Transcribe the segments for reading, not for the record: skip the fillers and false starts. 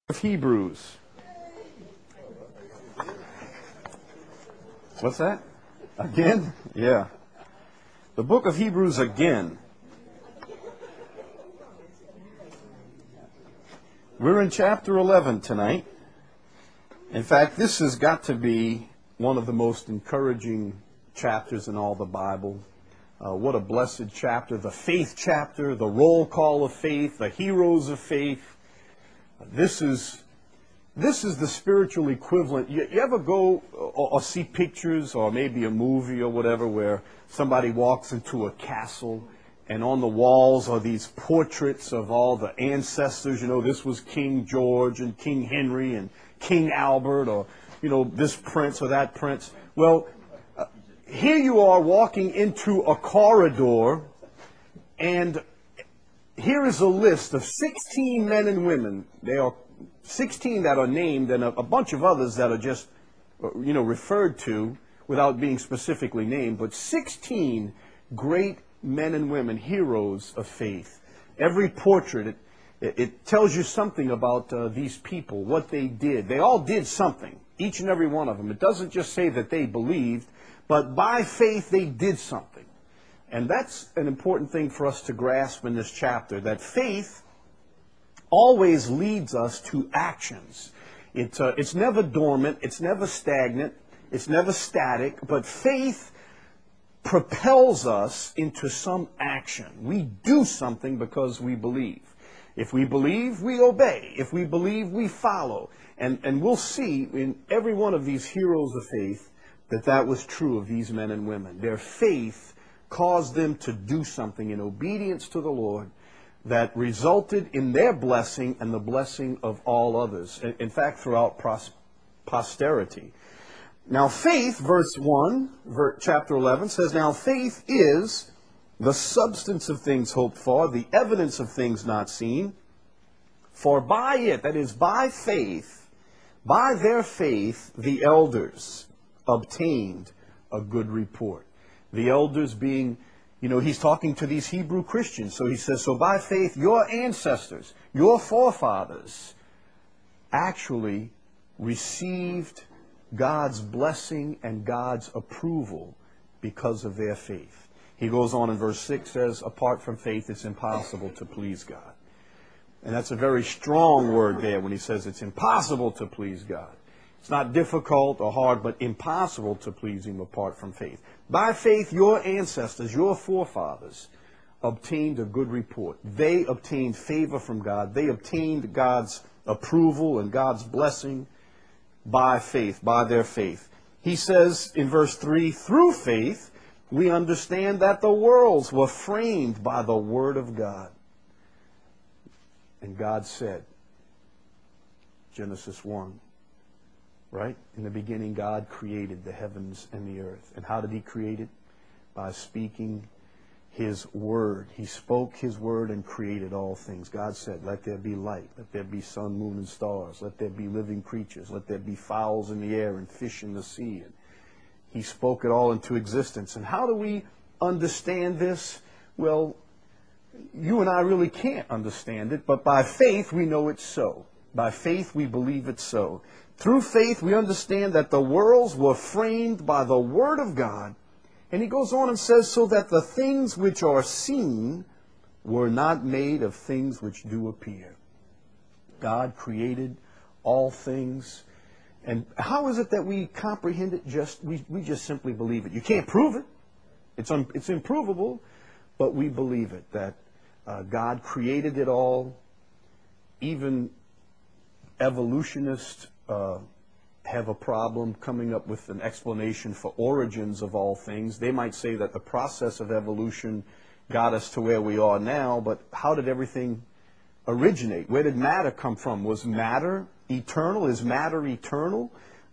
Of Hebrews. What's that? Again? Yeah. The book of Hebrews again. We're in chapter 11 tonight. In fact, this has got to be one of the most encouraging chapters in all the Bible. What a blessed chapter. The faith chapter, the roll call of faith, the heroes of faith. This is the spiritual equivalent. You ever go or see pictures or maybe a movie or whatever where somebody walks into a castle and on the walls are these portraits of all the ancestors? You know, this was King George and King Henry and King Albert, or, you know, this prince or that prince. Well, here you are walking into a corridor, and here is a list of 16 men and women. There are 16 that are named and a bunch of others that are just, referred to without being specifically named, but 16 great men and women, heroes of faith. Every portrait, it tells you something about these people, what they did. They all did something, each and every one of them. It doesn't just say that they believed, but by faith they did something. And that's an important thing for us to grasp in this chapter, that faith always leads us to actions. It's never dormant, it's never stagnant, it's never static, but faith propels us into some action. We do something because we believe. If we believe, we obey. If we believe, we follow. And we'll see in every one of these heroes of faith that was true of these men and women. Their faith caused them to do something in obedience to the Lord that resulted in their blessing and the blessing of all others. In fact, throughout posterity. Now faith, verse 1, chapter 11, says, "Now faith is the substance of things hoped for, the evidence of things not seen. For by it," that is, by faith, by their faith, the elders obtained a good report. The elders being, he's talking to these Hebrew Christians. So he says, so by faith, your ancestors, your forefathers, actually received God's blessing and God's approval because of their faith. He goes on in verse 6, says, apart from faith, it's impossible to please God. And that's a very strong word there when he says it's impossible to please God. It's not difficult or hard, but impossible to please Him apart from faith. By faith, your ancestors, your forefathers, obtained a good report. They obtained favor from God. They obtained God's approval and God's blessing by faith, by their faith. He says in verse 3, through faith, we understand that the worlds were framed by the Word of God. And God said, Genesis 1, right? In the beginning, God created the heavens and the earth. And how did He create it? By speaking His Word. He spoke His Word and created all things. God said, let there be light. Let there be sun, moon, and stars. Let there be living creatures. Let there be fowls in the air and fish in the sea. And He spoke it all into existence. And how do we understand this? Well, you and I really can't understand it, but by faith we know it's so. By faith we believe it's so. Through faith we understand that the worlds were framed by the Word of God. And he goes on and says, so that the things which are seen were not made of things which do appear. God created all things. And how is it that we comprehend it? We just simply believe it. You can't prove it. It's improvable, but we believe it, that God created it all. Even evolutionists have a problem coming up with an explanation for origins of all things. They might say that the process of evolution got us to where we are now, but how did everything originate? Where did matter come from? Was matter eternal? Is matter eternal?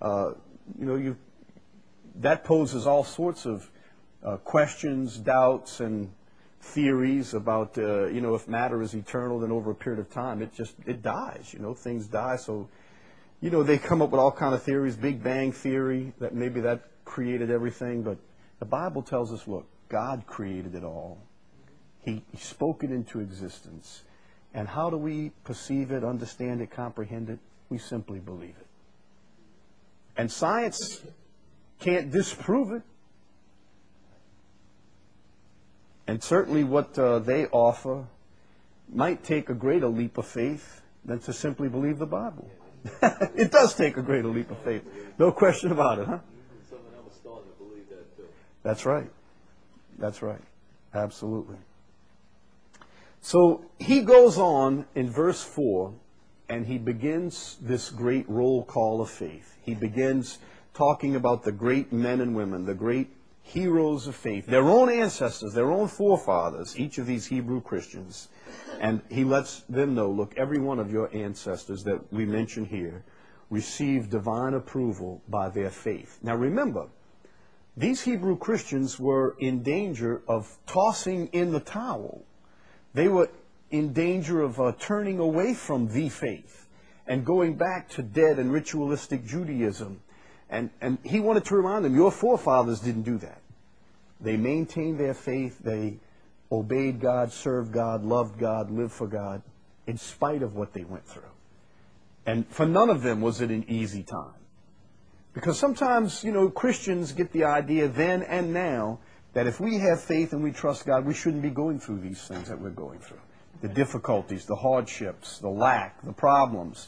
That poses all sorts of questions, doubts, and theories about, if matter is eternal, then over a period of time, it dies. Things die. So, they come up with all kind of theories, Big Bang theory, that maybe that created everything. But the Bible tells us, look, God created it all. He spoke it into existence. And how do we perceive it, understand it, comprehend it? We simply believe it. And science can't disprove it. And certainly what they offer might take a greater leap of faith than to simply believe the Bible. It does take a greater leap of faith. No question about it, huh? Someone else starting to believe that too. That's right. That's right. Absolutely. So he goes on in verse 4, and he begins this great roll call of faith. He begins talking about the great men and women, the great heroes of faith, their own ancestors, their own forefathers, each of these Hebrew Christians. And he lets them know, look, every one of your ancestors that we mention here received divine approval by their faith. Now remember, these Hebrew Christians were in danger of tossing in the towel. They were in danger of turning away from the faith and going back to dead and ritualistic Judaism. And he wanted to remind them, your forefathers didn't do that. They maintained their faith. They obeyed God, served God, loved God, lived for God, in spite of what they went through. And for none of them was it an easy time. Because sometimes, Christians get the idea then and now that if we have faith and we trust God, we shouldn't be going through these things that we're going through. The difficulties, the hardships, the lack, the problems.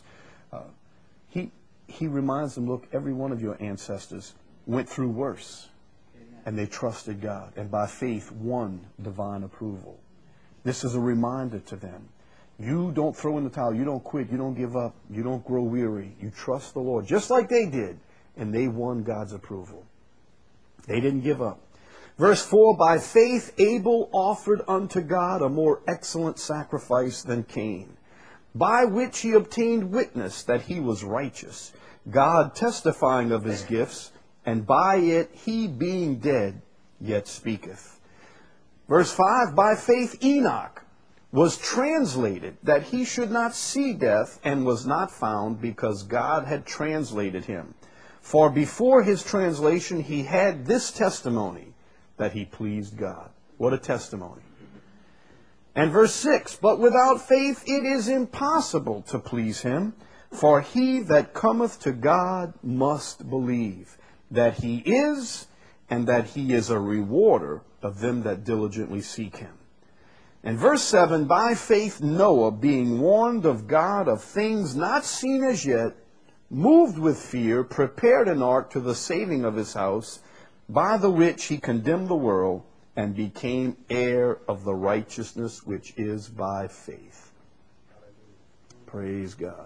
He reminds them, look, every one of your ancestors went through worse. And they trusted God, and by faith won divine approval. This is a reminder to them. You don't throw in the towel. You don't quit. You don't give up. You don't grow weary. You trust the Lord, just like they did, and they won God's approval. They didn't give up. Verse 4, by faith Abel offered unto God a more excellent sacrifice than Cain, by which he obtained witness that he was righteous, God testifying of his gifts, and by it he being dead yet speaketh. Verse 5, by faith Enoch was translated that he should not see death, and was not found, because God had translated him. For before his translation he had this testimony, that he pleased God. What a testimony. And verse 6, but without faith it is impossible to please him, for he that cometh to God must believe that he is, and that he is a rewarder of them that diligently seek him. And verse 7, by faith Noah, being warned of God of things not seen as yet, moved with fear, prepared an ark to the saving of his house, by the which he condemned the world, and became heir of the righteousness which is by faith. Praise God.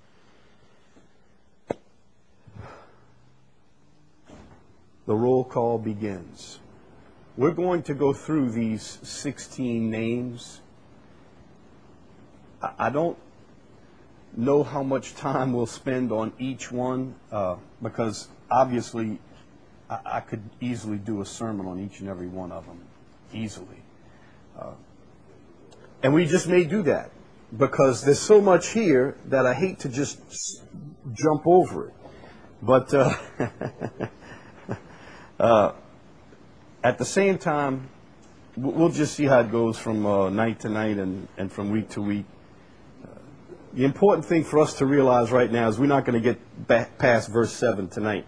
The roll call begins. We're going to go through these 16 names. I don't know how much time we'll spend on each one, because obviously I could easily do a sermon on each and every one of them, easily. And we just may do that, because there's so much here that I hate to just jump over it. But at the same time, we'll just see how it goes from night to night and from week to week. The important thing for us to realize right now is we're not going to get back past verse 7 tonight.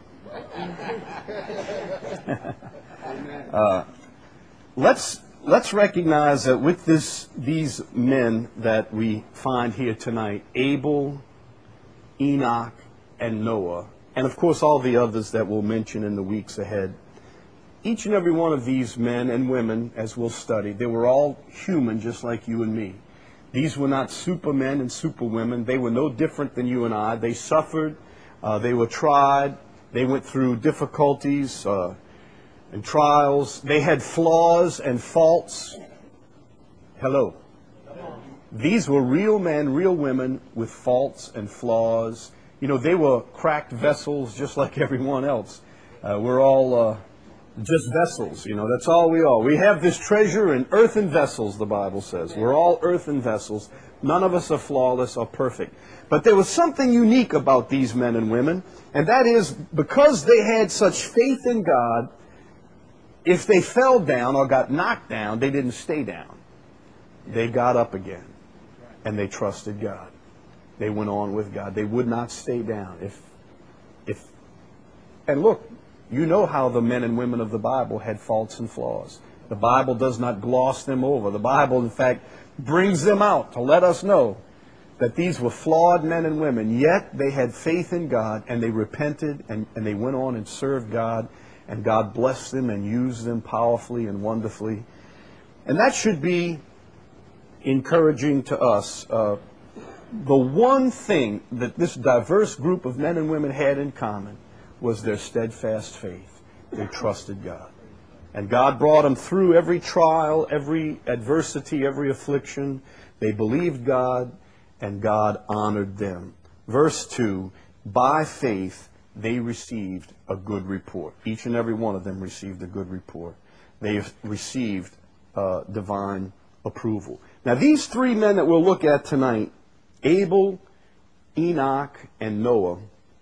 Let's recognize that with these men that we find here tonight, Abel, Enoch, and Noah, and of course all the others that we'll mention in the weeks ahead, each and every one of these men and women, as we'll study, they were all human just like you and me. These were not supermen and superwomen. They were no different than you and I. They suffered. They were tried. They went through difficulties and trials. They had flaws and faults. Hello. These were real men, real women with faults and flaws. They were cracked vessels just like everyone else. We're all just vessels, that's all we are. We have this treasure in earthen vessels, the Bible says. We're all earthen vessels. None of us are flawless or perfect. But there was something unique about these men and women, and that is because they had such faith in God, if they fell down or got knocked down, they didn't stay down. They got up again. and they trusted God. They went on with God. They would not stay down. And look, you know how the men and women of the Bible had faults and flaws. The Bible does not gloss them over. The Bible, in fact, brings them out to let us know that these were flawed men and women, yet they had faith in God, and they repented, and they went on and served God, and God blessed them and used them powerfully and wonderfully. And that should be encouraging to us. The one thing that this diverse group of men and women had in common was their steadfast faith. They trusted God. And God brought them through every trial, every adversity, every affliction. They believed God, and God honored them. Verse 2, by faith they received a good report. Each and every one of them received a good report. They received divine approval. Now these three men that we'll look at tonight, Abel, Enoch, and Noah,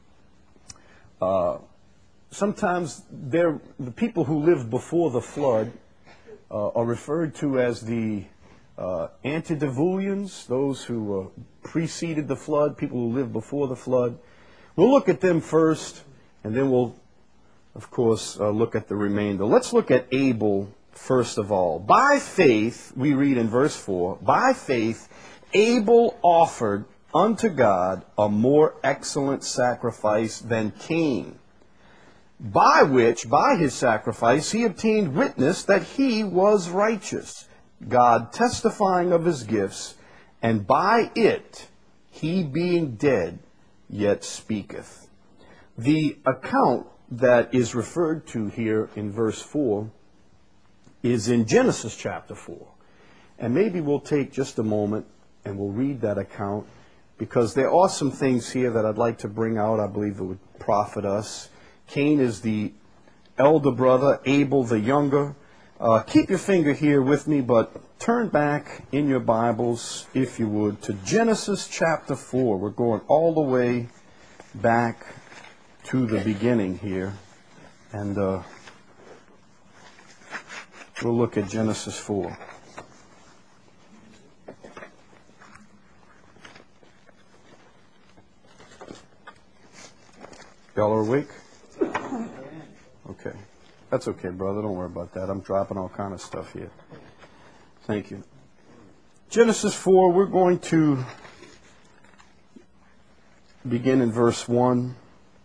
sometimes the people who lived before the flood are referred to as the antediluvians, those who preceded the flood, people who lived before the flood. We'll look at them first, and then we'll, of course, look at the remainder. Let's look at Abel first of all. By faith, we read in verse 4, by faith Abel offered unto God a more excellent sacrifice than Cain, by which, by his sacrifice, he obtained witness that he was righteous, God testifying of his gifts, and by it he being dead yet speaketh. The account that is referred to here in verse 4 is in Genesis chapter 4. And maybe we'll take just a moment and we'll read that account, because there are some things here that I'd like to bring out. I believe it would profit us. Cain is the elder brother, Abel the younger. Keep your finger here with me, but turn back in your Bibles, if you would, to Genesis chapter 4. We're going all the way back to the beginning here. And we'll look at Genesis 4. Y'all are awake? Okay. That's okay, brother. Don't worry about that. I'm dropping all kind of stuff here. Thank you. Genesis 4, we're going to begin in verse 1.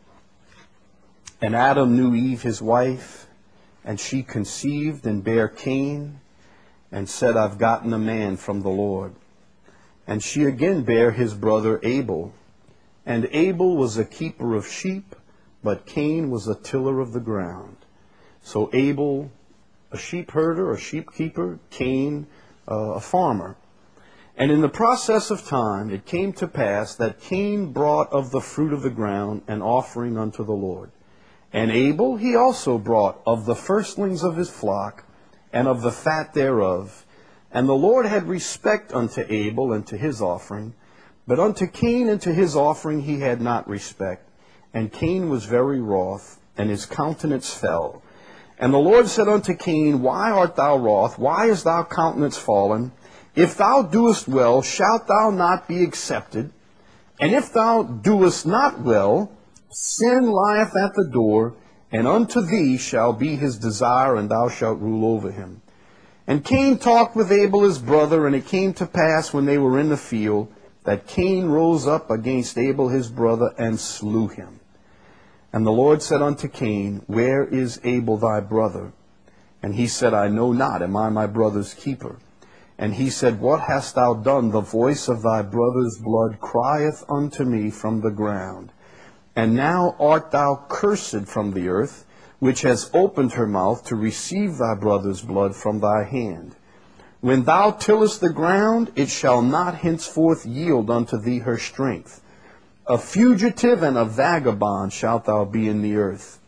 And Adam knew Eve his wife, and she conceived and bare Cain, and said, I've gotten a man from the Lord. And she again bare his brother Abel. And Abel was a keeper of sheep, but Cain was a tiller of the ground. So Abel, a sheep herder, a sheep keeper, Cain, a farmer. And in the process of time, it came to pass that Cain brought of the fruit of the ground an offering unto the Lord. And Abel he also brought of the firstlings of his flock, and of the fat thereof. And the Lord had respect unto Abel and to his offering, but unto Cain and to his offering he had not respect. And Cain was very wroth, and his countenance fell. And the Lord said unto Cain, why art thou wroth? Why is thy countenance fallen? If thou doest well, shalt thou not be accepted? And if thou doest not well, sin lieth at the door, and unto thee shall be his desire, and thou shalt rule over him. And Cain talked with Abel his brother, and it came to pass when they were in the field, that Cain rose up against Abel his brother, and slew him. And the Lord said unto Cain, where is Abel thy brother? And he said, I know not, am I my brother's keeper? And he said, what hast thou done? The voice of thy brother's blood crieth unto me from the ground. And now art thou cursed from the earth, which has opened her mouth to receive thy brother's blood from thy hand. When thou tillest the ground, it shall not henceforth yield unto thee her strength. A fugitive and a vagabond shalt thou be in the earth.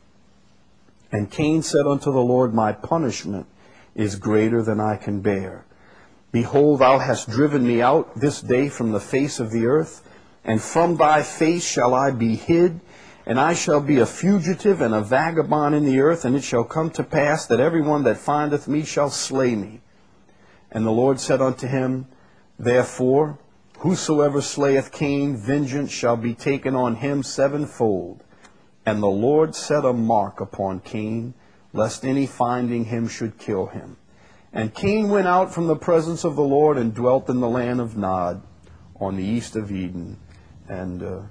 And Cain said unto the Lord, my punishment is greater than I can bear. Behold, thou hast driven me out this day from the face of the earth, and from thy face shall I be hid, and I shall be a fugitive and a vagabond in the earth, and it shall come to pass that every one that findeth me shall slay me. And the Lord said unto him, therefore, Whosoever slayeth Cain, vengeance shall be taken on him sevenfold. And the Lord set a mark upon Cain, lest any finding him should kill him. And Cain went out from the presence of the Lord and dwelt in the land of Nod, on the east of Eden. And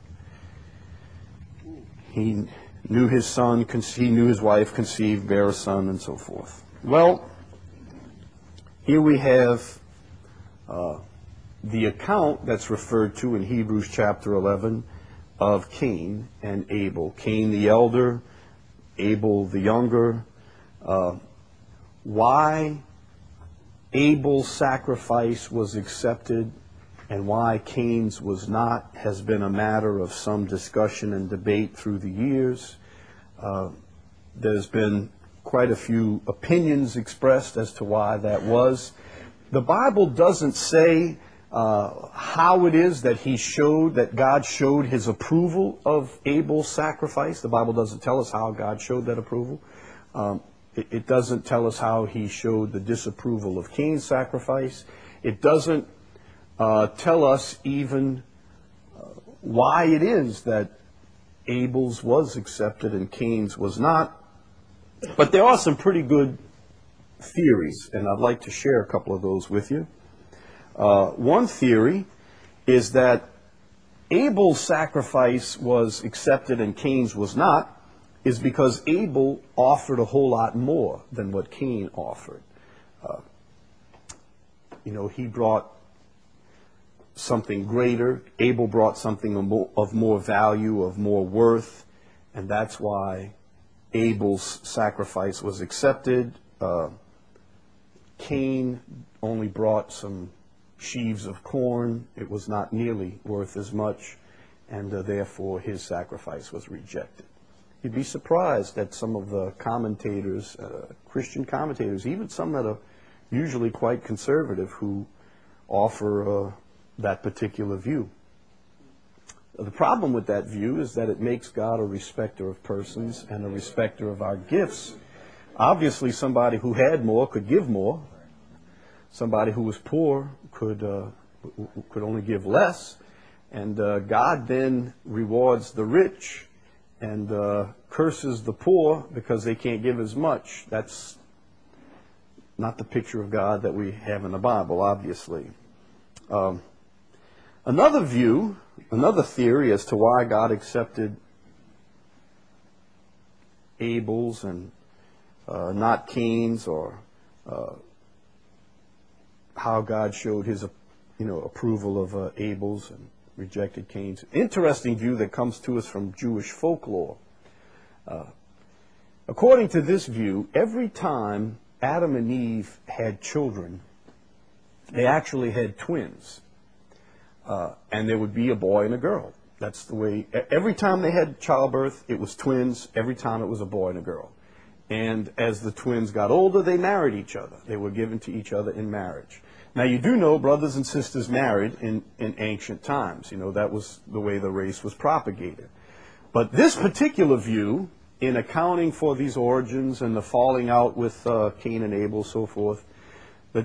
he knew his son, he knew his wife conceived, bare a son, and so forth. Well, here we have the account that's referred to in Hebrews chapter 11 of Cain and Abel. Cain the elder, Abel the younger. Why Abel's sacrifice was accepted and why Cain's was not has been a matter of some discussion and debate through the years. There's been quite a few opinions expressed as to why that was. The Bible doesn't say how it is that God showed his approval of Abel's sacrifice. The Bible doesn't tell us how God showed that approval. It doesn't tell us how he showed the disapproval of Cain's sacrifice. It doesn't tell us even why it is that Abel's was accepted and Cain's was not. But there are some pretty good theories, and I'd like to share a couple of those with you. One theory is that Abel's sacrifice was accepted and Cain's was not, is because Abel offered a whole lot more than what Cain offered. He brought something greater. Abel brought something of more value, of more worth, and that's why Abel's sacrifice was accepted. Cain only brought some sheaves of corn. It was not nearly worth as much, and therefore his sacrifice was rejected. You'd be surprised at some of the commentators, Christian commentators, even some that are usually quite conservative, who offer that particular view. The problem with that view is that it makes God a respecter of persons and a respecter of our gifts. Obviously, somebody who had more could give more. Somebody who was poor could only give less. And God then rewards the rich and curses the poor because they can't give as much. That's not the picture of God that we have in the Bible, obviously. Another view, another theory as to why God accepted Abel's and not Cain's, or how God showed his approval of Abel's and rejected Cain's. Interesting view that comes to us from Jewish folklore. According to this view, every time Adam and Eve had children, they actually had twins. And there would be a boy and a girl. That's the way. Every time they had childbirth, it was twins. Every time it was a boy and a girl. And as the twins got older, they married each other. They were given to each other in marriage. Now, you do know brothers and sisters married in ancient times. That was the way the race was propagated. But this particular view, in accounting for these origins and the falling out with Cain and Abel, so forth, that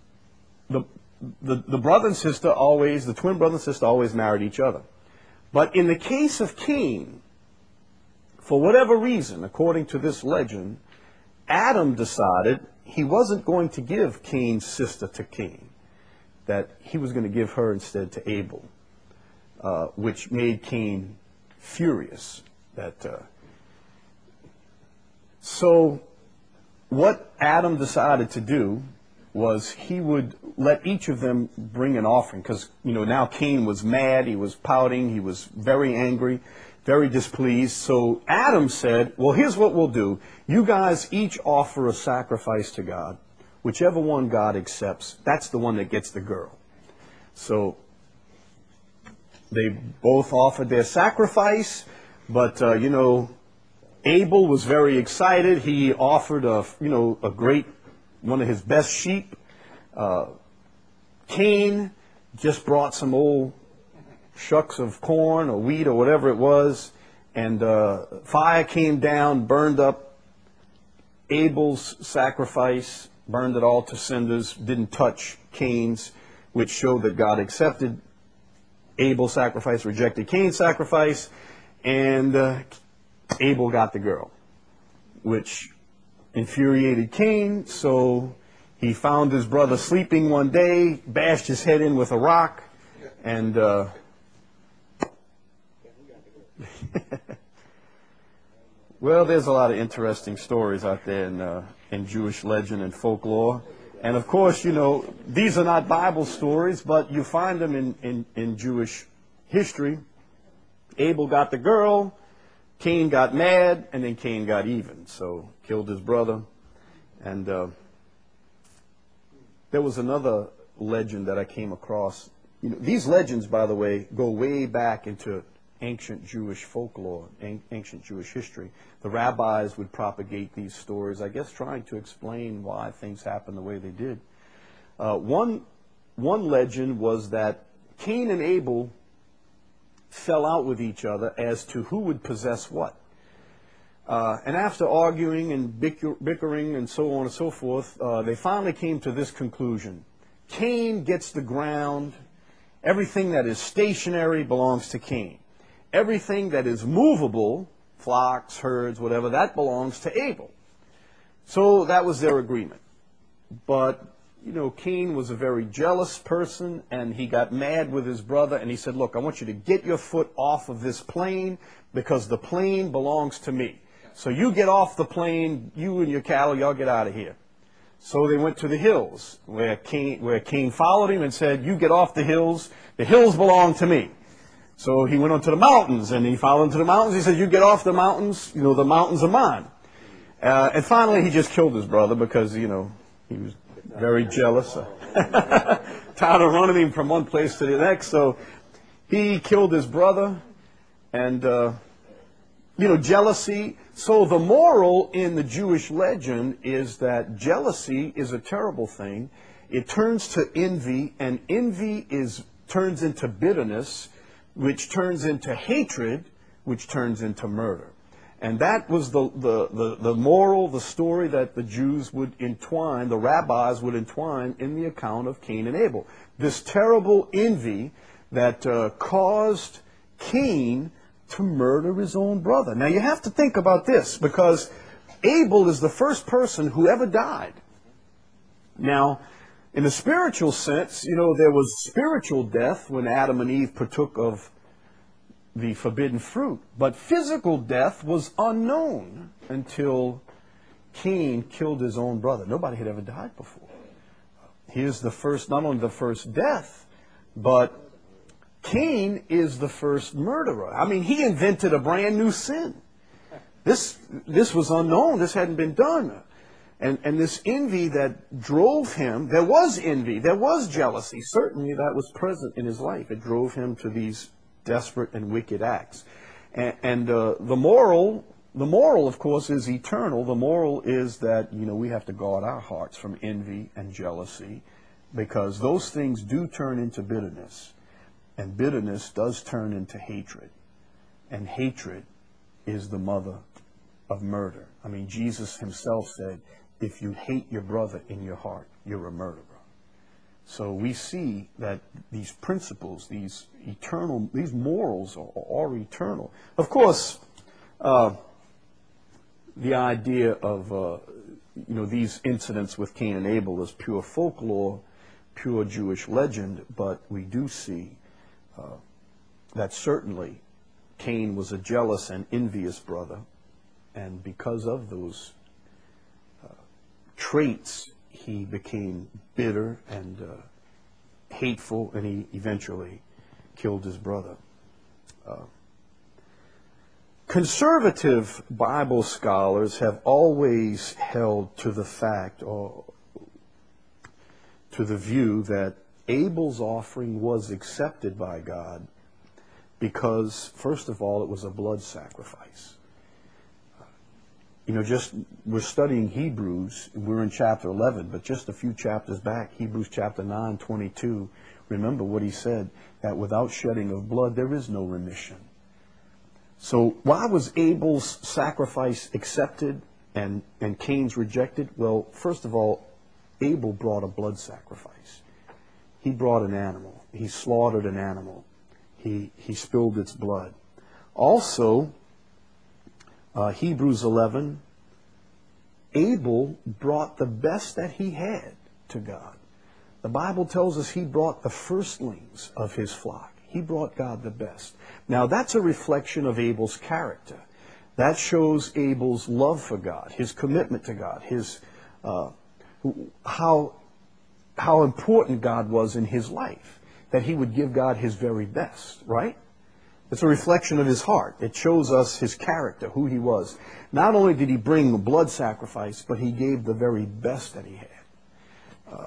the brother and sister always, the twin brother and sister always married each other. But in the case of Cain, for whatever reason, according to this legend, Adam decided he wasn't going to give Cain's sister to Cain, that he was going to give her instead to Abel, which made Cain furious. So what Adam decided to do was he would let each of them bring an offering, because now Cain was mad, he was pouting, he was very angry, very displeased. So Adam said, well, here's what we'll do. You guys each offer a sacrifice to God. Whichever one God accepts, that's the one that gets the girl. So they both offered their sacrifice, but Abel was very excited. He offered a great, one of his best sheep. Cain just brought some old shucks of corn or wheat or whatever it was, and fire came down, burned up Abel's sacrifice, burned it all to cinders, didn't touch Cain's, which showed that God accepted Abel's sacrifice rejected Cain's sacrifice, and Abel got the girl, which infuriated Cain, so he found his brother sleeping one day, bashed his head in with a rock, and well, there's a lot of interesting stories out there in Jewish legend and folklore. And of course, these are not Bible stories, but you find them in Jewish history. Abel got the girl, Cain got mad, and then Cain got even, so killed his brother. And there was another legend that I came across. These legends, by the way, go way back into ancient Jewish folklore, ancient Jewish history. The rabbis would propagate these stories, I guess trying to explain why things happened the way they did. One legend was that Cain and Abel fell out with each other as to who would possess what. And after arguing and bickering and so on and so forth, they finally came to this conclusion. Cain gets the ground. Everything that is stationary belongs to Cain. Everything that is movable, flocks, herds, whatever, that belongs to Abel. So that was their agreement. But, Cain was a very jealous person, and he got mad with his brother, and he said, look, I want you to get your foot off of this plain, because the plain belongs to me. So you get off the plain, you and your cattle, y'all get out of here. So they went to the hills, where Cain followed him and said, you get off the hills belong to me. So he went on to the mountains, and he followed him to the mountains. He said, you get off the mountains, the mountains are mine. And finally he just killed his brother because, he was very jealous. Tired of running him from one place to the next. So he killed his brother, and, jealousy. So the moral in the Jewish legend is that jealousy is a terrible thing. It turns to envy, and envy turns into bitterness, which turns into hatred, which turns into murder. And that was the moral, the story that the Jews would entwine, the rabbis would entwine in the account of Cain and Abel. This terrible envy that caused Cain to murder his own brother. Now you have to think about this, because Abel is the first person who ever died. Now, in the spiritual sense, there was spiritual death when Adam and Eve partook of the forbidden fruit. But physical death was unknown until Cain killed his own brother. Nobody had ever died before. Here's the first, not only the first death, but Cain is the first murderer. I mean, he invented a brand new sin. This was unknown. This hadn't been done. And this envy that drove him, there was envy, there was jealousy. Certainly that was present in his life. It drove him to these desperate and wicked acts. And the moral, of course, is eternal. The moral is that, we have to guard our hearts from envy and jealousy, because those things do turn into bitterness. And bitterness does turn into hatred. And hatred is the mother of murder. I mean, Jesus himself said, if you hate your brother in your heart, you're a murderer. So we see that these principles, these morals are eternal. Of course, the idea of, these incidents with Cain and Abel is pure folklore, pure Jewish legend, but we do see that certainly Cain was a jealous and envious brother, and because of those traits, he became bitter and hateful, and he eventually killed his brother. Conservative Bible scholars have always held to the fact, or to the view, that Abel's offering was accepted by God because, first of all, it was a blood sacrifice. We're studying Hebrews, we're in chapter 11, but just a few chapters back, Hebrews chapter 9:22, remember what he said, that without shedding of blood there is no remission. So why was Abel's sacrifice accepted and Cain's rejected? Well, first of all, Abel brought a blood sacrifice. He brought an animal. He slaughtered an animal. He spilled its blood. Also, Hebrews 11, Abel brought the best that he had to God. The Bible tells us he brought the firstlings of his flock. He brought God the best. Now, that's a reflection of Abel's character. That shows Abel's love for God, his commitment to God, his how important God was in his life, that he would give God his very best, right? It's a reflection of his heart. It shows us his character, who he was. Not only did he bring the blood sacrifice, but he gave the very best that he had.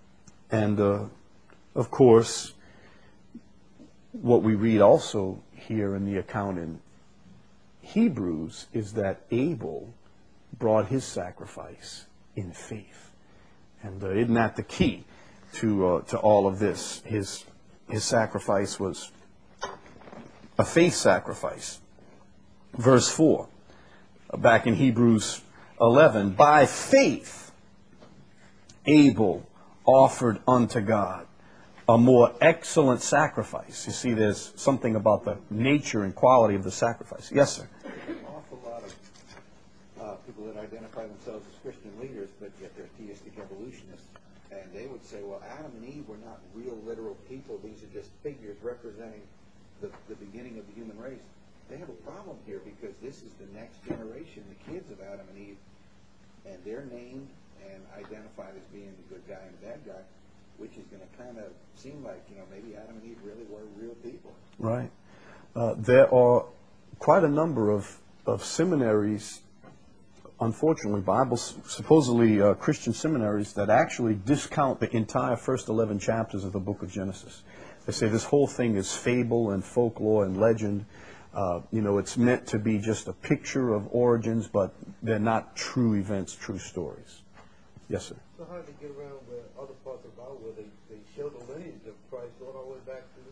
Of course, what we read also here in the account in Hebrews is that Abel brought his sacrifice in faith. And isn't that the key to all of this? His sacrifice was a faith sacrifice. Verse 4, back in Hebrews 11, by faith Abel offered unto God a more excellent sacrifice. You see, there's something about the nature and quality of the sacrifice. Yes, sir. An awful lot of people that identify themselves as Christian leaders, but yet they're theistic evolutionists. And they would say, well, Adam and Eve were not real, literal people. These are just figures representing the beginning of the human race. They have a problem here because this is the next generation, the kids of Adam and Eve, and they're named and identified as being the good guy and the bad guy, which is going to kind of seem like, maybe Adam and Eve really were real people. Right. There are quite a number of seminaries, unfortunately, supposedly Christian seminaries, that actually discount the entire first 11 chapters of the book of Genesis. They say this whole thing is fable and folklore and legend. It's meant to be just a picture of origins, but they're not true events, true stories. Yes, sir. So how did they get around with other parts of the Bible where they show the lineage of Christ going all the way back to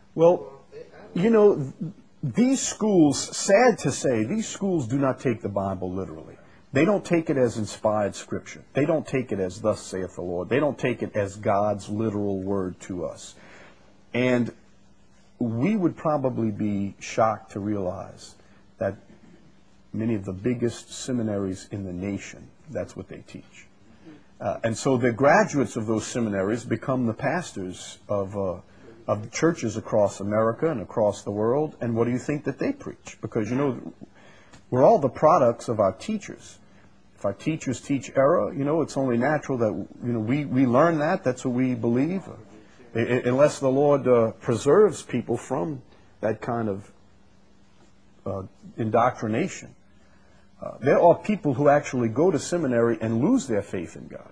these schools, sad to say, these schools do not take the Bible literally. They don't take it as inspired scripture. They don't take it as thus saith the Lord. They don't take it as God's literal word to us. And we would probably be shocked to realize that many of the biggest seminaries in the nation, that's what they teach. And so the graduates of those seminaries become the pastors of the churches across America and across the world. And what do you think that they preach? Because, we're all the products of our teachers. If our teachers teach error, it's only natural that, we learn that. That's what we believe. Unless the Lord preserves people from that kind of indoctrination. There are people who actually go to seminary and lose their faith in God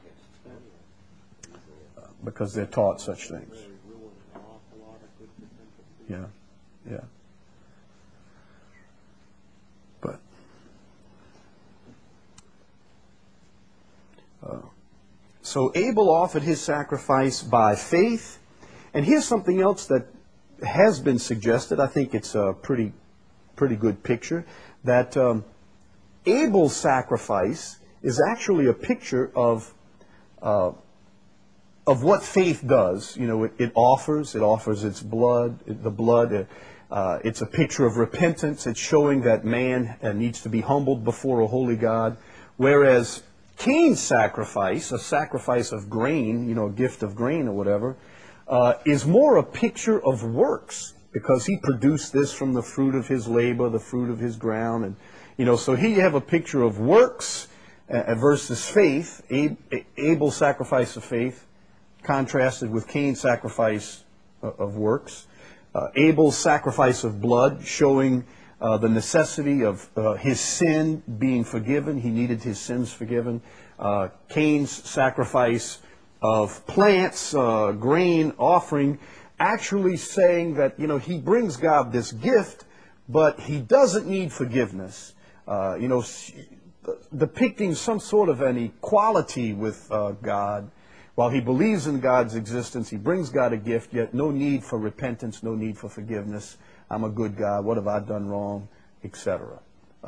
because they're taught such things. Yeah. But so Abel offered his sacrifice by faith. And here's something else that has been suggested. I think it's a pretty good picture, that Abel's sacrifice is actually a picture of what faith does. It offers its blood, the blood. It's a picture of repentance. It's showing that man needs to be humbled before a holy God. Whereas Cain's sacrifice, a sacrifice of grain, a gift of grain or whatever, is more a picture of works, because he produced this from the fruit of his labor, the fruit of his ground. And, so here you have a picture of works versus faith, Abel's sacrifice of faith, contrasted with Cain's sacrifice of works. Abel's sacrifice of blood, showing the necessity of his sin being forgiven. He needed his sins forgiven. Cain's sacrifice of plants, grain, offering, actually saying that, he brings God this gift, but he doesn't need forgiveness. Depicting some sort of an equality with God. While he believes in God's existence, he brings God a gift, yet no need for repentance, no need for forgiveness. I'm a good God. What have I done wrong? Etc.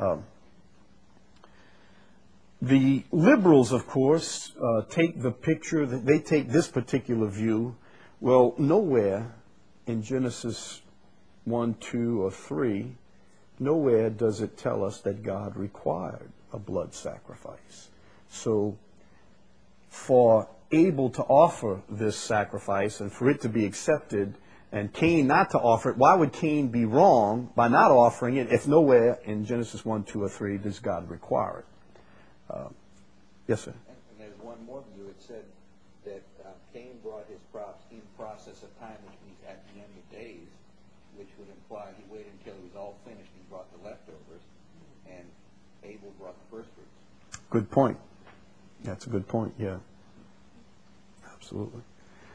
The liberals, of course, take the picture, they take this particular view. Well, nowhere in Genesis 1, 2, or 3, nowhere does it tell us that God required a blood sacrifice. So for Abel to offer this sacrifice and for it to be accepted and Cain not to offer it, why would Cain be wrong by not offering it if nowhere in Genesis 1, 2, or 3 does God require it? Yes, sir? And there's one more view. It said that Cain brought his crops in process of time, which means at the end of days, which would imply he waited until it was all finished and brought the leftovers, and Abel brought the first fruits. Good point. That's a good point, yeah. Absolutely.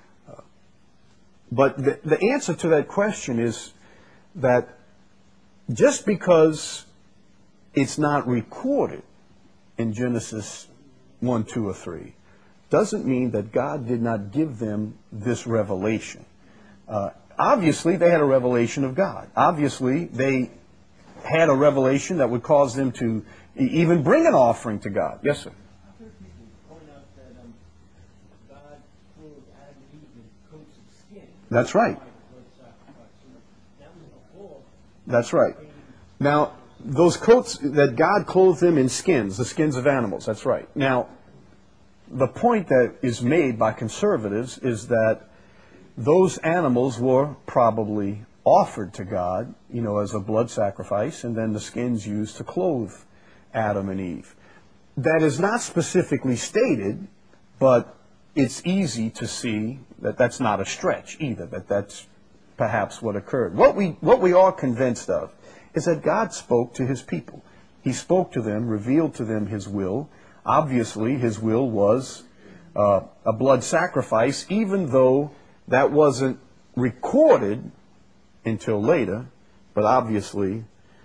But the answer to that question is that just because it's not recorded in Genesis 1, 2, or 3 doesn't mean that God did not give them this revelation. Obviously, they had a revelation of God. Obviously, they had a revelation that would cause them to even bring an offering to God. Yes, sir? I've heard people point out that God clothed Adam and Eve in coats of skin. That's right. That was before. That's right. Now, those coats that God clothed them in skins, the skins of animals, that's right. Now, the point that is made by conservatives is that those animals were probably offered to God, as a blood sacrifice, and then the skins used to clothe Adam and Eve. That is not specifically stated, but it's easy to see that that's not a stretch either, that that's perhaps what occurred. What we are convinced of is that God spoke to his people. He spoke to them, revealed to them his will. Obviously, his will was a blood sacrifice, even though that wasn't recorded until later, but obviously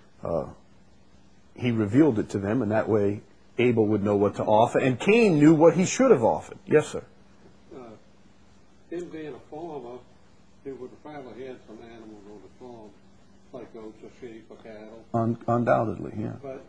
he revealed it to them, and that way Abel would know what to offer, and Cain knew what he should have offered. Yes, sir? Him being a farmer, he would have probably had some animals on the farm, like goats or sheep or cattle. Undoubtedly, yeah. But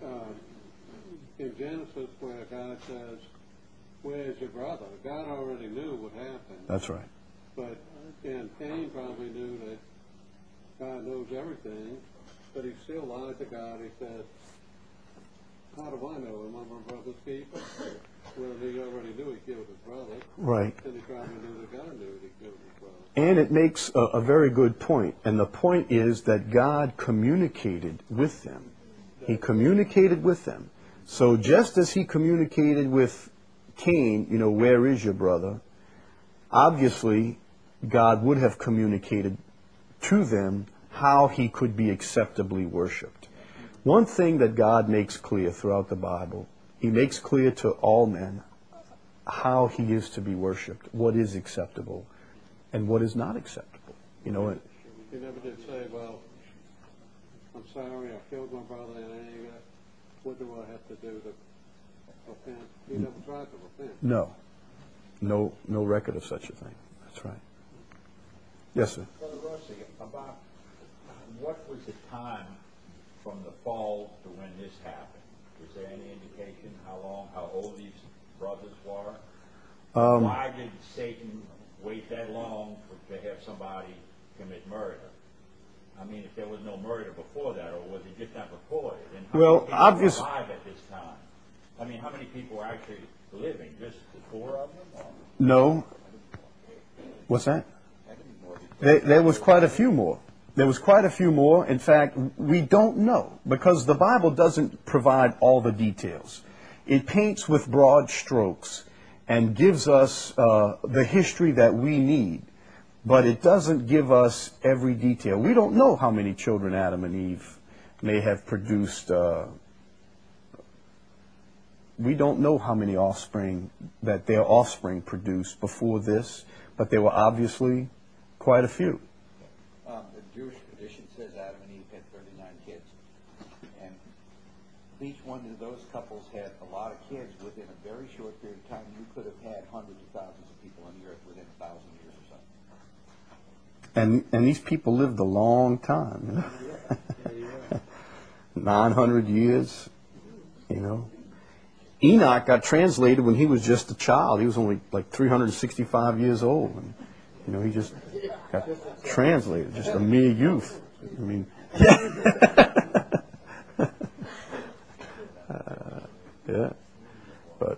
in Genesis, where God says, "Where's your brother?" God already knew what happened. That's right. But and Cain probably knew that God knows everything, but he still lied to God. He said, "How do I know? Am I my brother's keeper?" Well, he already knew he killed his brother. Right. And he probably knew that God knew that he killed his brother. And it makes a very good point. And the point is that God communicated with them. He communicated with them. So just as he communicated with Cain, where is your brother? Obviously, God would have communicated to them how he could be acceptably worshipped. One thing that God makes clear throughout the Bible, he makes clear to all men how he is to be worshipped, what is acceptable, and what is not acceptable. He never did say, "Well, I'm sorry, I killed my brother in anger. What do I have to do to repent?" He never tried to repent. No record of such a thing. That's right. Yes, sir. Brother Rossi, about what was the time from the fall to when this happened? Is there any indication how old these brothers were? Why did Satan wait that long to have somebody commit murder? I mean, if there was no murder before that, or was it just not reported? And how many people were alive at this time? I mean, how many people were actually living? Just the four of them? Or? No. What's that? There was quite a few more. There was quite a few more. In fact, we don't know because the Bible doesn't provide all the details. It paints with broad strokes and gives us the history that we need, but it doesn't give us every detail. We don't know how many children Adam and Eve may have produced. We don't know how many offspring that their offspring produced before this, but there were obviously quite a few. The Jewish tradition says Adam and Eve had 39 kids. And each one of those couples had a lot of kids within a very short period of time. You could have had hundreds of thousands of people on the earth within 1,000 years or so. And these people lived a long time. 900 years, Enoch got translated when he was just a child. He was only like 365 years old. And, he just got translated, just a mere youth. I mean, yeah, but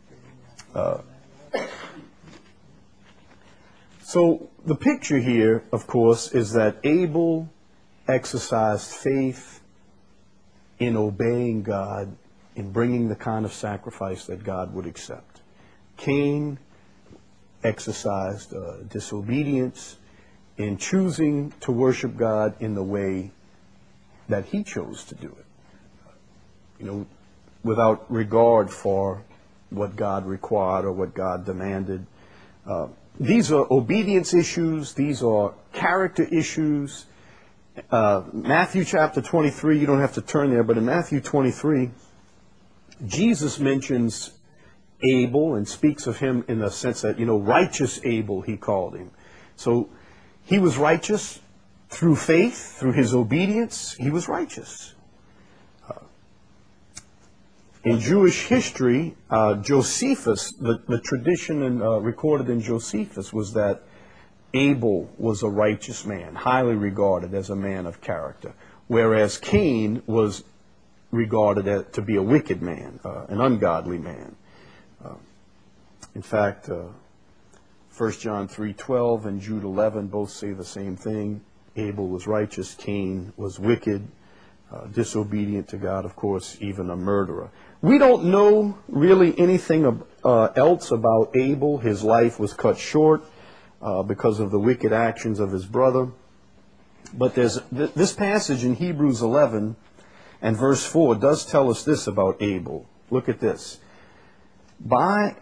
so the picture here, of course, is that Abel exercised faith in obeying God, in bringing the kind of sacrifice that God would accept. Cain exercised disobedience in choosing to worship God in the way that he chose to do it. You know, without regard for what God required or what God demanded. These are obedience issues. These are character issues. Matthew chapter 23, you don't have to turn there, but in Matthew 23, Jesus mentions Abel and speaks of him in the sense that, righteous Abel, he called him. So he was righteous through faith, through his obedience, he was righteous. In Jewish history, Josephus, the tradition recorded in Josephus was that Abel was a righteous man, highly regarded as a man of character, whereas Cain was regarded to be a wicked man, an ungodly man. In fact, 1 John 3:12 and Jude 11 both say the same thing. Abel was righteous, Cain was wicked, disobedient to God, of course, even a murderer. We don't know really anything else about Abel. His life was cut short because of the wicked actions of his brother. But there's this passage in Hebrews 11 and verse 4 does tell us this about Abel. Look at this. By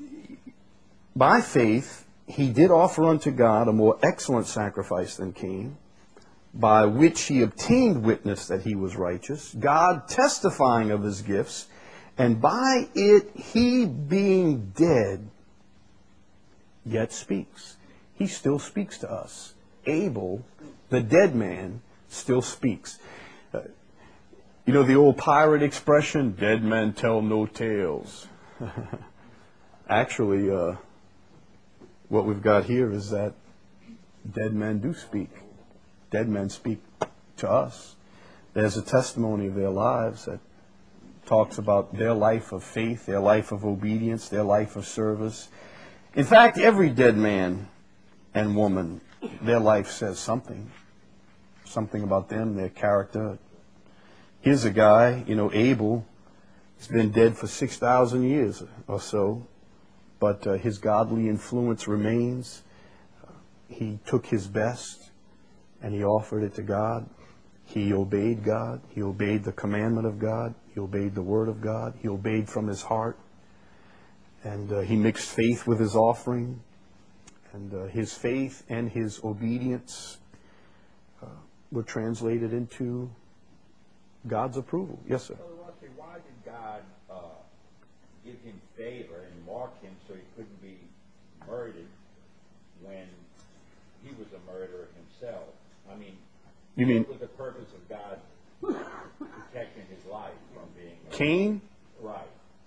faith, he did offer unto God a more excellent sacrifice than Cain, by which he obtained witness that he was righteous, God testifying of his gifts, and by it he being dead yet speaks. He still speaks to us. Abel, the dead man, still speaks. You know the old pirate expression, dead men tell no tales. Actually, what we've got here is that dead men do speak. Dead men speak to us. There's a testimony of their lives that talks about their life of faith, their life of obedience, their life of service. In fact, every dead man and woman, their life says something about them, their character. Here's a guy, Abel, he's been dead for 6,000 years or so, but his godly influence remains. He took his best and he offered it to God. He obeyed God. He obeyed the commandment of God. He obeyed the word of God. He obeyed from his heart. And he mixed faith with his offering. And his faith and his obedience were translated into God's approval. Yes, sir. So, Rusty, why did God give him favor and mark him so he couldn't be murdered when he was a murderer himself? I mean, what was the purpose of God protecting his life from being murdered? Cain? Right.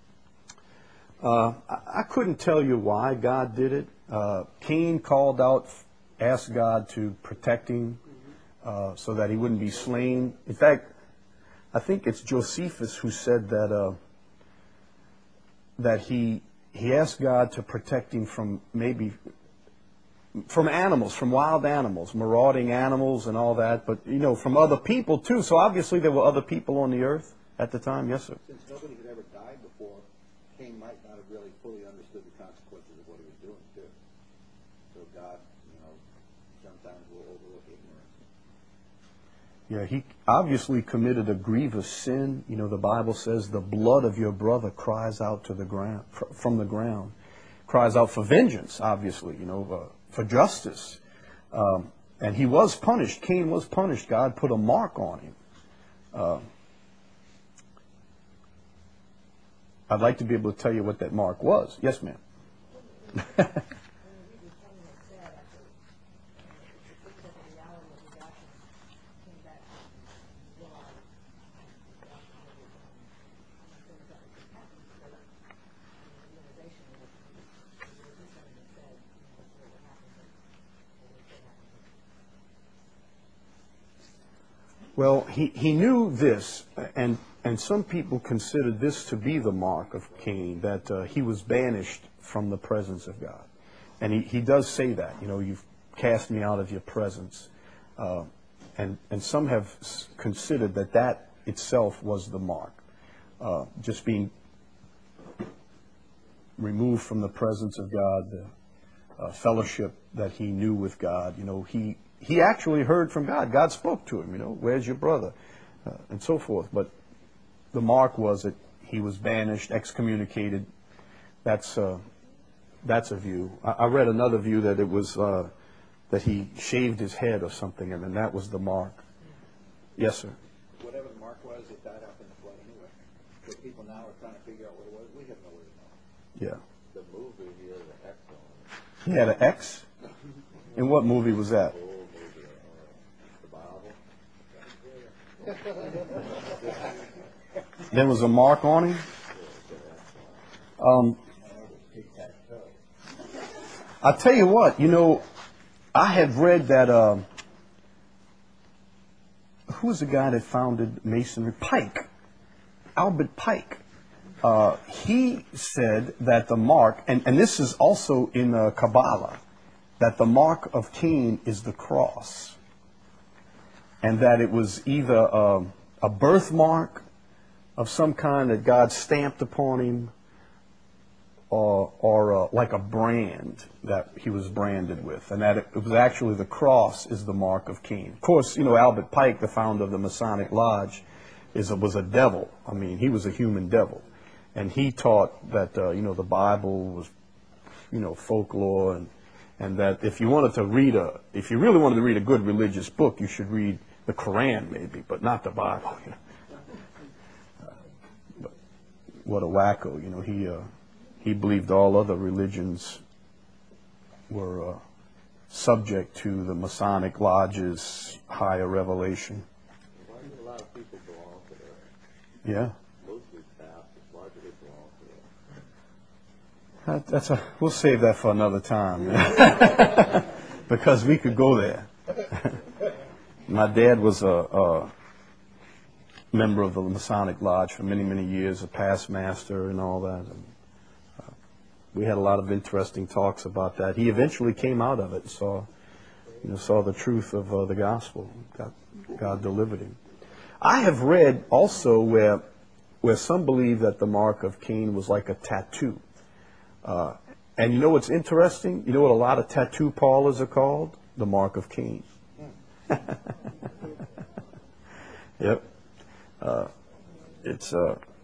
I couldn't tell you why God did it. Cain called out, asked God to protect him so that he wouldn't be slain. In fact, I think it's Josephus who said that he asked God to protect him from animals, from wild animals, marauding animals and all that, but, from other people too. So obviously there were other people on the earth at the time. Yes, sir. Since nobody had ever died before, Cain might not have really fully understood the consequences of what he was doing, too. So God, sometimes will overlook ignorance. Yeah, he obviously committed a grievous sin. The Bible says the blood of your brother cries out to the ground, from the ground, cries out for vengeance, obviously, for justice. And he was punished. Cain was punished. God put a mark on him. I'd like to be able to tell you what that mark was. Yes, ma'am. Well, he knew this, and some people considered this to be the mark of Cain, that he was banished from the presence of God. And he does say that, you've cast me out of your presence. And some have considered that itself was the mark, just being removed from the presence of God, the fellowship that he knew with God. He actually heard from God. God spoke to him, where's your brother? And so forth. But the mark was that he was banished, excommunicated. That's a view. I read another view that it was that he shaved his head or something, and then that was the mark. Yes, sir. Whatever the mark was, it died out in the flood anyway. So people now are trying to figure out what it was. We have no way to know. Yeah. The movie here, the X on it. He had an X? In what movie was that? The old movie, the Bible. There was a mark on him? I'll tell you what, I had read that, who was the guy that founded Masonry? Pike. Albert Pike. He said that the mark, and this is also in Kabbalah, that the mark of Cain is the cross. And that it was either a birthmark of some kind that God stamped upon him, or like a brand that he was branded with, and that it was actually the cross is the mark of Cain. Of course, Albert Pike, the founder of the Masonic Lodge, was a devil. I mean, he was a human devil, and he taught that the Bible was folklore, and that if you really wanted to read a good religious book, you should read the Quran maybe, but not the Bible. But what a wacko! He believed all other religions were subject to the Masonic Lodge's higher revelation. Why do a lot of people belong to that? Yeah. Mostly Baptists. Why do they belong to that? We'll save that for another time. Because we could go there. My dad was a member of the Masonic Lodge for many, many years, a past master and all that. And we had a lot of interesting talks about that. He eventually came out of it and saw the truth of the gospel. God delivered him. I have read also where some believe that the mark of Cain was like a tattoo. And you know what's interesting? You know what a lot of tattoo parlors are called? The mark of Cain. Yep. It's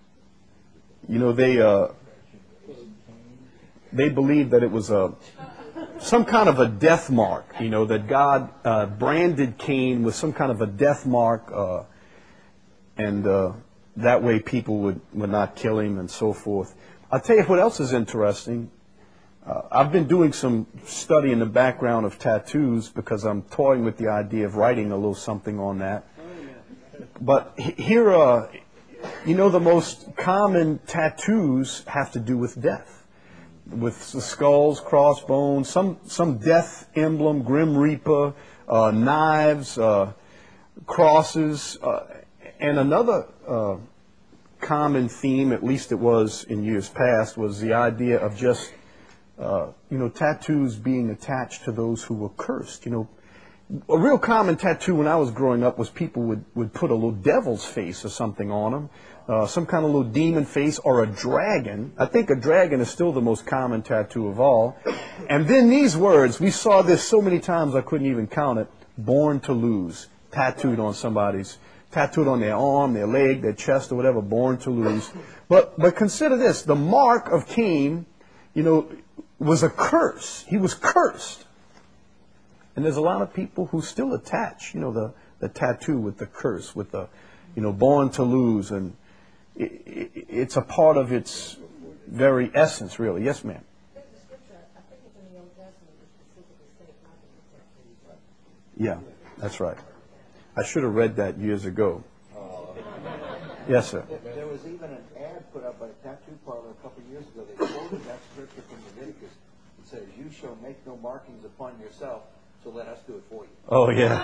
they believed that it was some kind of a death mark, that God branded Cain with some kind of a death mark, and that way people would not kill him and so forth. I'll tell you what else is interesting. I've been doing some study in the background of tattoos because I'm toying with the idea of writing a little something on that. But here, the most common tattoos have to do with death. With the skulls, crossbones, some death emblem, Grim Reaper, knives, crosses, and another common theme, at least it was in years past, was the idea of just tattoos being attached to those who were cursed. A real common tattoo when I was growing up was people would put a little devil's face or something on them. Some kind of little demon face or a dragon. I think a dragon is still the most common tattoo of all. And then these words, we saw this so many times I couldn't even count it, born to lose, tattooed on their arm, their leg, their chest or whatever, born to lose. But consider this, the mark of Cain, was a curse. He was cursed. And there's a lot of people who still attach, the tattoo with the curse, with the, born to lose, and it's a part of its very essence, really. Yes, ma'am. The scripture, I think it's in the Old Testament, it specifically states not to protect tattoos. Yeah, that's right. I should have read that years ago. Yes, sir. There was even an ad put up by a tattoo parlor a couple of years ago. They quoted that scripture from Leviticus. It says, "You shall make no markings upon yourself So let us do it for you. Oh, yeah.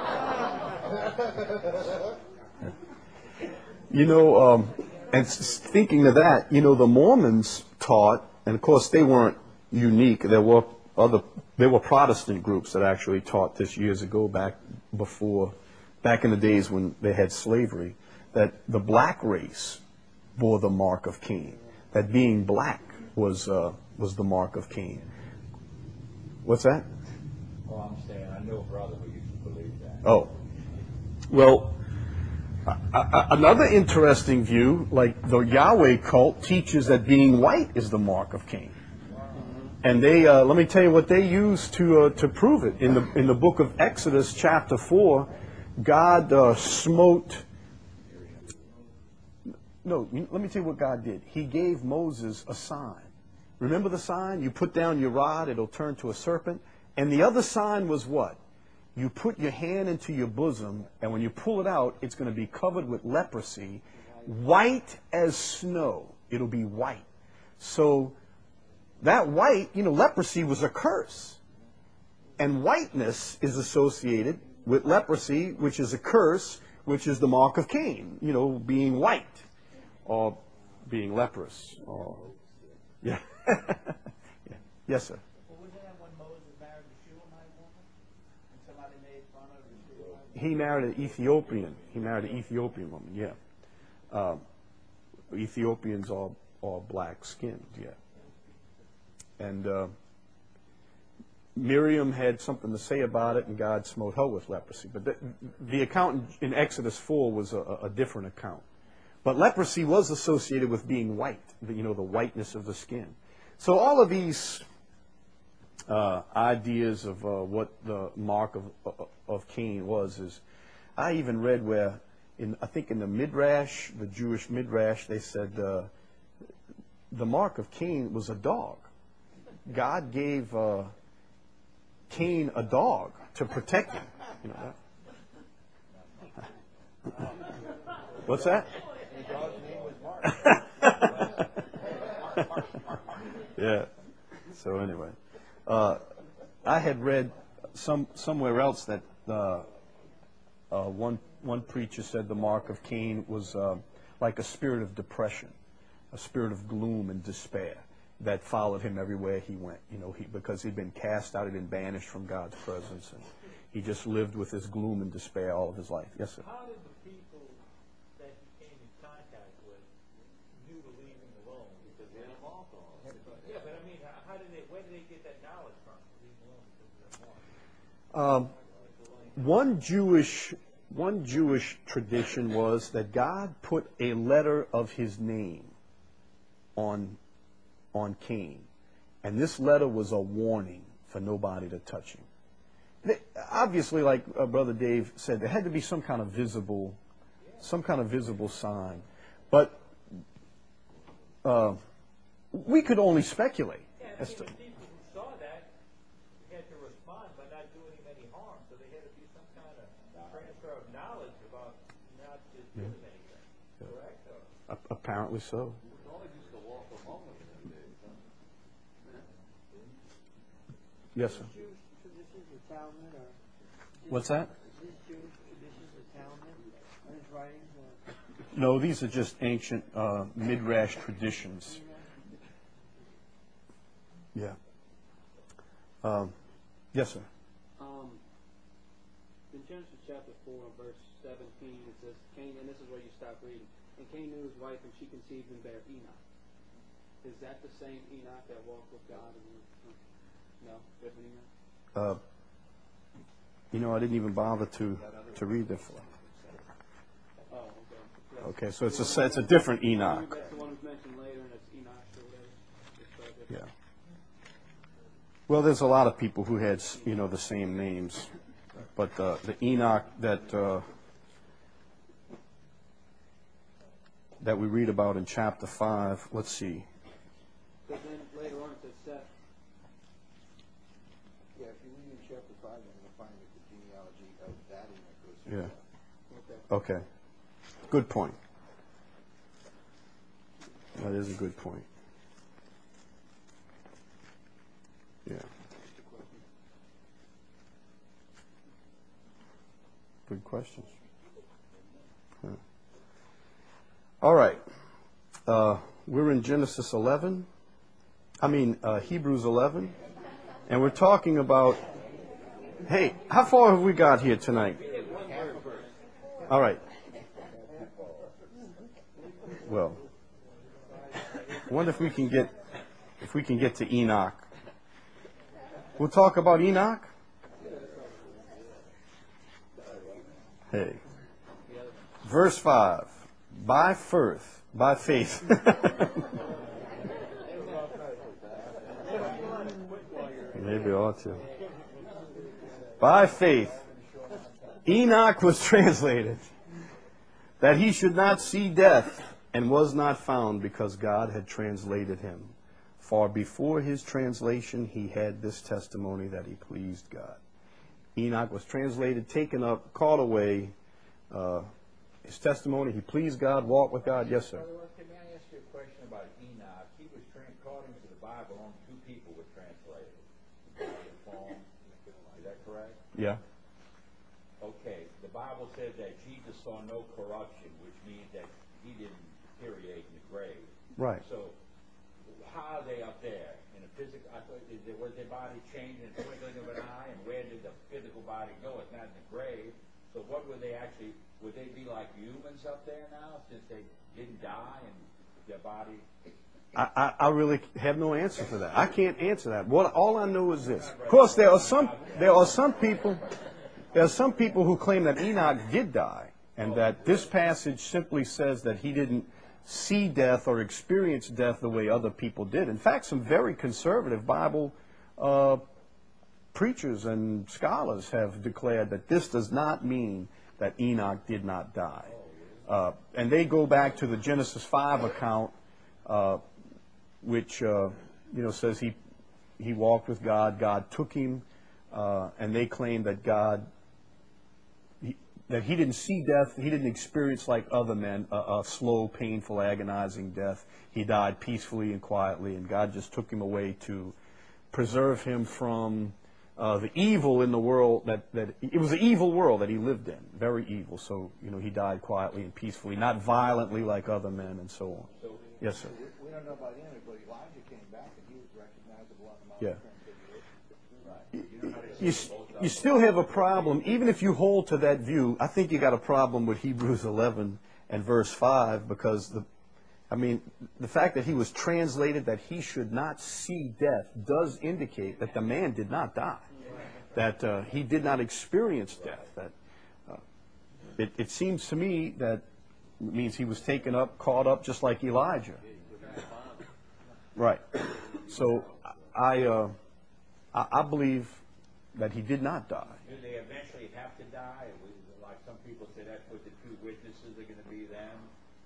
And thinking of that, the Mormons taught, and of course they weren't unique. There were Protestant groups that actually taught this years ago, back in the days when they had slavery, that the black race bore the mark of Cain. That being black was the mark of Cain. What's that? Oh, I'm saying I know a brother who used to believe that. Oh, well, another interesting view, like the Yahweh cult, teaches that being white is the mark of Cain. And they, let me tell you what they use to prove it. In the book of Exodus, chapter 4, God smote. No, let me tell you what God did. He gave Moses a sign. Remember the sign? You put down your rod, it'll turn to a serpent. And the other sign was what? You put your hand into your bosom, and when you pull it out, it's going to be covered with leprosy, white as snow. It'll be white. So that white, leprosy was a curse. And whiteness is associated with leprosy, which is a curse, which is the mark of Cain, being white or being leprous. Or, yeah. Yeah. Yes, sir. Well, wasn't that when Moses married the Shulamite woman? And somebody made fun of the Shulamite? He married an Ethiopian. He married an Ethiopian woman, yeah. Ethiopians are black skinned, yeah. And Miriam had something to say about it, and God smote her with leprosy. But the account in Exodus 4 was a different account. But leprosy was associated with being white, the whiteness of the skin. So all of these ideas of what the mark of Cain was is, I even read where, I think in the Midrash, the Jewish Midrash, they said the mark of Cain was a dog. God gave Cain a dog to protect him. You know that? What's that? The dog's name was Mark. Yeah. So anyway, I had read somewhere else that one preacher said the mark of Cain was like a spirit of depression, a spirit of gloom and despair that followed him everywhere he went. Because he'd been cast out, he'd been banished from God's presence, and he just lived with this gloom and despair all of his life. Yes, sir. How did the people that he came in contact with knew to leave him alone? Because they had him off all. Yeah, but I mean, where did they get that knowledge from? To leave him alone because of their mark. One Jewish tradition was that God put a letter of his name on Cain. And this letter was a warning for nobody to touch him. Obviously, like Brother Dave said, there had to be some kind of visible sign. But we could only speculate. Yeah, I mean, the people who saw that had to respond by not doing him any harm. So there had to be some kind of transfer of knowledge about not just doing anything. Correct? Or? Apparently so. Yes, sir. Jewish traditions or Talmud, or What's that? is this Jewish traditions or Talmud, or his writings, or No, these are just ancient Midrash traditions. Yeah. Yes, sir. In Genesis chapter 4, verse 17, it says, Cain, and this is where you stop reading, and Cain knew his wife, and she conceived and bare Enoch. Is that the same Enoch that walked with God? No? Different Enoch? I didn't even bother to read that. Oh, okay. Okay, so it's a different Enoch. That's the one who's mentioned later, and it's Enoch or whatever. It's, Yeah. Well, there's a lot of people who had, the same names, but the Enoch that we read about in chapter 5. Let's see. But then later on it says Seth. Yeah, if you read in chapter 5, you're going to find that the genealogy of that Enoch goes through. Okay. Good point. That is a good point. Yeah. Good questions. Huh. All right. We're in Genesis 11. Hebrews 11. And we're talking about, hey, how far have we got here tonight? All right. Well, I wonder if we can get to Enoch. We'll talk about Enoch. Hey. Verse 5. By faith. Maybe I ought to. By faith, Enoch was translated, that he should not see death, and was not found, because God had translated him. For before his translation he had this testimony, that he pleased God. Enoch was translated, taken up, caught away. His testimony, he pleased God, walked with God. Yes, sir. Can I ask you a question about Enoch? He was, according to the Bible, only two people were translated. Is that correct? Yeah. Okay. The Bible says that Jesus saw no corruption, which means that he didn't deteriorate in the grave. Right. So, how are they up there? In a physical, was their body changed in the twinkling of an eye? And where did the physical body go? It's not in the grave. So what would they actually, would they be like humans up there now, since they didn't die and their body? I really have no answer for that. I can't answer that. All I know is this. Of course, there are some people who claim that Enoch did die, and that this passage simply says that he didn't see death or experience death the way other people did. In fact, some very conservative Bible preachers and scholars have declared that this does not mean that Enoch did not die. And they go back to the Genesis 5 account, which says he walked with God, God took him, and they claim that that he didn't see death, he didn't experience like other men a slow, painful, agonizing death. He died peacefully and quietly, and God just took him away to preserve him from the evil in the world that it was an evil world that he lived in, very evil. So he died quietly and peacefully, not violently like other men, and so on. So, yes, sir. We don't know about him, but Elijah came back and he was recognizable on the Mount of Transfiguration. You still have a problem, even if you hold to that view. I think you got a problem with Hebrews 11 and verse 5, because the fact that he was translated that he should not see death does indicate that the man did not die, that he did not experience death. That it seems to me that it means he was taken up, caught up, just like Elijah. Right. So I believe that he did not die. Do they eventually have to die? Like some people say, that's what the two witnesses are going to be then.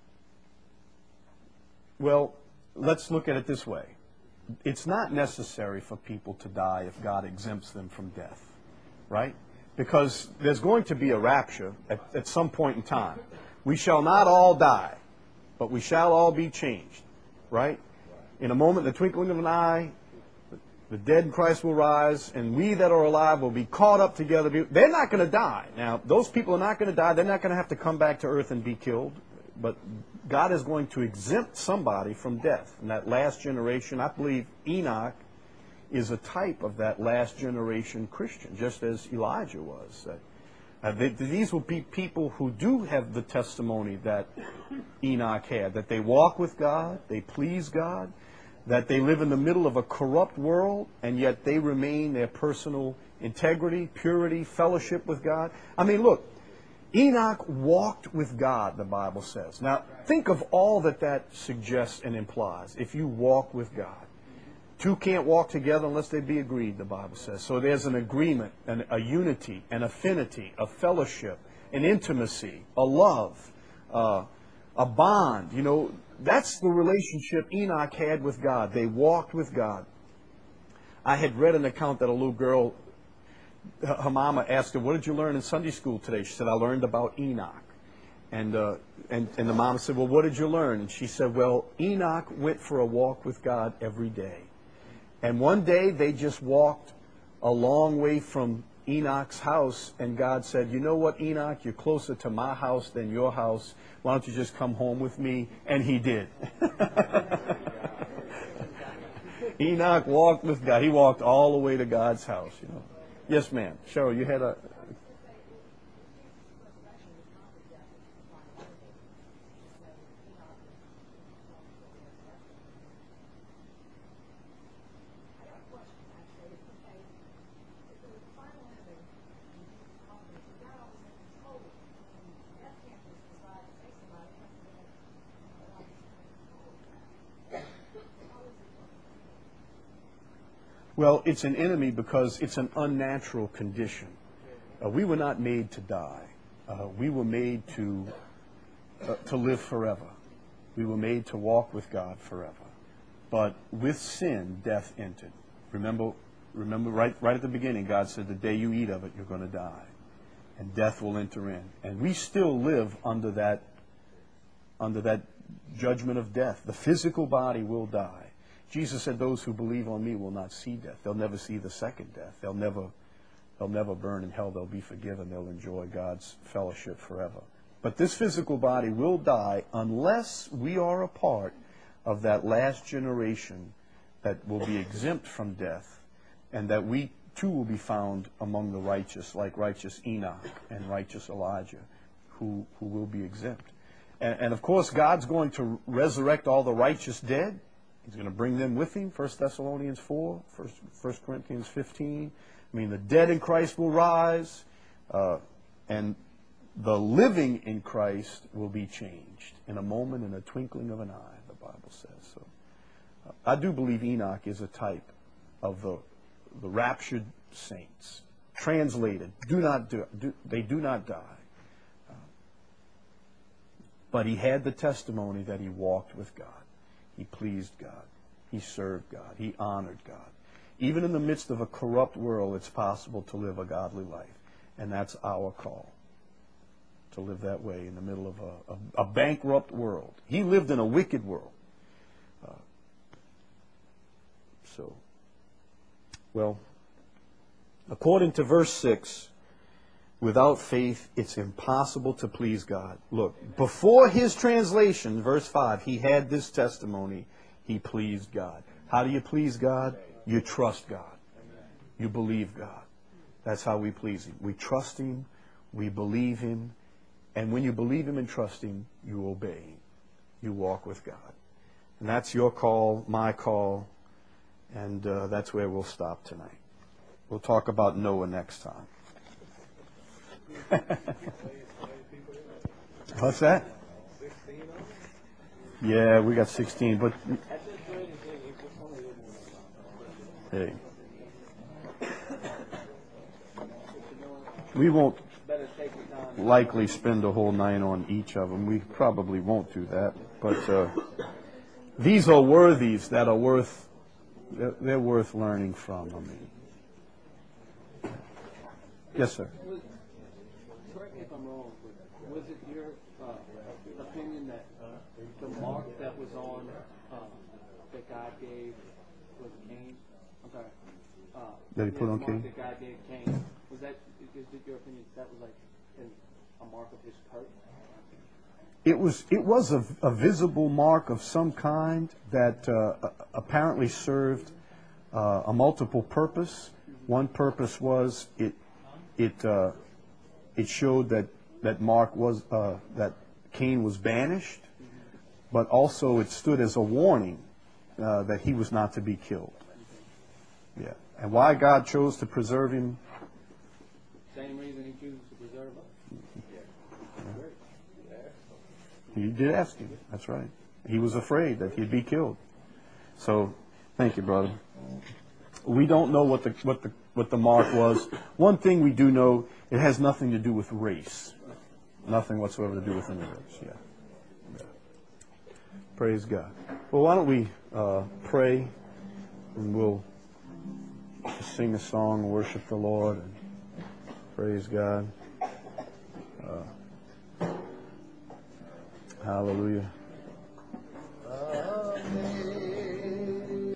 Well, let's look at it this way. It's not necessary for people to die if God exempts them from death, right? Because there's going to be a rapture at some point in time. We shall not all die, but we shall all be changed, right? In a moment, in the twinkling of an eye, the dead in Christ will rise, and we that are alive will be caught up together. They're not going to die. Now, those people are not going to die. They're not going to have to come back to earth and be killed. But God is going to exempt somebody from death. And that last generation, I believe Enoch is a type of that last generation Christian, just as Elijah was. These will be people who do have the testimony that Enoch had, that they walk with God, they please God, that they live in the middle of a corrupt world, and yet they remain their personal integrity, purity, fellowship with God. I mean, look, Enoch walked with God, the Bible says. Now, think of all that suggests and implies. If you walk with God, two can't walk together unless they be agreed, the Bible says. So there's an agreement, a unity, an affinity, a fellowship, an intimacy, a love, a bond. That's the relationship Enoch had with God. They walked with God. I had read an account that a little girl, her mama asked her, "What did you learn in Sunday school today?" She said, "I learned about Enoch." And the mama said, "Well, what did you learn?" And she said, "Well, Enoch went for a walk with God every day. And one day they just walked a long way from Enoch's house, and God said, you know what, Enoch, you're closer to my house than your house. Why don't you just come home with me? And he did. Enoch walked with God. He walked all the way to God's house, you know. Yes, ma'am. Cheryl, you had a... Well, it's an enemy because it's an unnatural condition. We were not made to die. We were made to live forever. We were made to walk with God forever. But with sin, death entered. Remember right at the beginning, God said, the day you eat of it, you're going to die. And death will enter in. And we still live under that judgment of death. The physical body will die. Jesus said, those who believe on me will not see death. They'll never see the second death. They'll never burn in hell. They'll be forgiven. They'll enjoy God's fellowship forever. But this physical body will die unless we are a part of that last generation that will be exempt from death, and that we too will be found among the righteous, like righteous Enoch and righteous Elijah, who will be exempt. And of course, God's going to resurrect all the righteous dead. He's going to bring them with him, 1 Thessalonians 4, 1 Corinthians 15. I mean, the dead in Christ will rise, and the living in Christ will be changed in a moment, in a twinkling of an eye, the Bible says. So, I do believe Enoch is a type of the raptured saints. Translated, they do not die. But he had the testimony that he walked with God. He pleased God. He served God. He honored God. Even in the midst of a corrupt world, it's possible to live a godly life. And that's our call, to live that way in the middle of a bankrupt world. He lived in a wicked world. According to verse 6, without faith, it's impossible to please God. Look, before his translation, verse 5, he had this testimony. He pleased God. How do you please God? You trust God. You believe God. That's how we please him. We trust him. We believe him. And when you believe him and trust him, you obey him. You walk with God. And that's your call, my call. And that's where we'll stop tonight. We'll talk about Noah next time. What's that? Yeah, we got 16, but hey, we won't likely spend a whole night on each of them. We probably won't do that, but these are worthies that are they're worth learning from. I mean, yes, sir. Correct me if I'm wrong, but was it your opinion that the mark that was on that God gave was Cain? I'm sorry. That he put on Cain? The mark that God gave Cain, was that? Is it your opinion that was like a mark of his curse? It was a visible mark of some kind that apparently served a multiple purpose. One purpose was it showed that Mark was that Cain was banished, but also it stood as a warning that he was not to be killed. Yeah, and why God chose to preserve him? Same reason he chooses to preserve us. He did ask him. That's right. He was afraid that he'd be killed. So, thank you, brother. We don't know what the mark was. One thing we do know, it has nothing to do with race. Nothing whatsoever to do with any race. Yeah. Praise God. Well, why don't we pray, and we'll sing a song and worship the Lord. And praise God. Hallelujah.